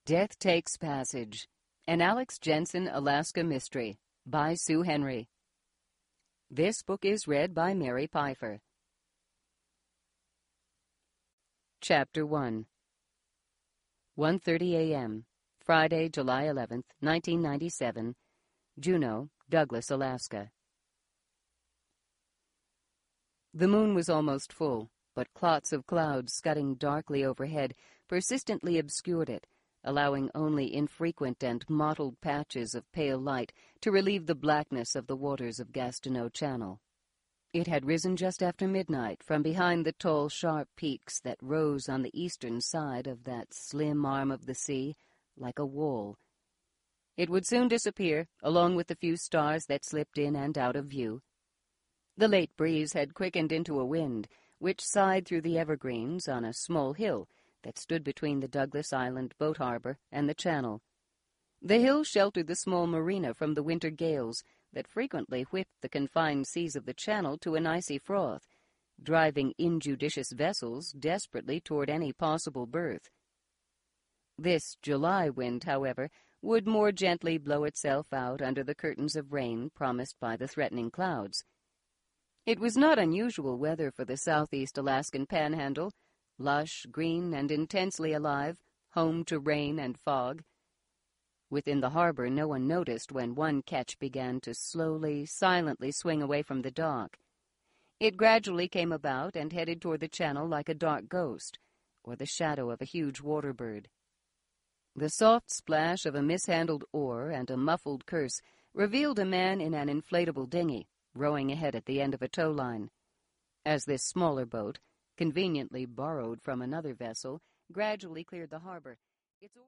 Death Takes Passage, an Alex Jensen Alaska mystery, by Sue Henry. This book is read by Mary Pfeiffer. Chapter 1. 1:30 a.m., Friday, July 11th, 1997, Juneau, Douglas, Alaska. The moon was almost full, but clots of clouds scudding darkly overhead persistently obscured it, allowing only infrequent and mottled patches of pale light to relieve the blackness of the waters of Gastineau Channel. It had risen just after midnight from behind the tall, sharp peaks that rose on the eastern side of that slim arm of the sea like a wall. It would soon disappear, along with the few stars that slipped in and out of view. The late breeze had quickened into a wind, which sighed through the evergreens on a small hill that stood between the Douglas Island boat harbor and the channel. The hill sheltered the small marina from the winter gales that frequently whipped the confined seas of the channel to an icy froth, driving injudicious vessels desperately toward any possible berth. This July wind, however, would more gently blow itself out under the curtains of rain promised by the threatening clouds. It was not unusual weather for the southeast Alaskan panhandle, lush, green, and intensely alive, home to rain and fog. Within the harbor, no one noticed when one ketch began to slowly, silently swing away from the dock. It gradually came about and headed toward the channel like a dark ghost, or the shadow of a huge water-bird. The soft splash of a mishandled oar and a muffled curse revealed a man in an inflatable dinghy, rowing ahead at the end of a tow line. As this smaller boat, conveniently borrowed from another vessel, gradually cleared the harbor, its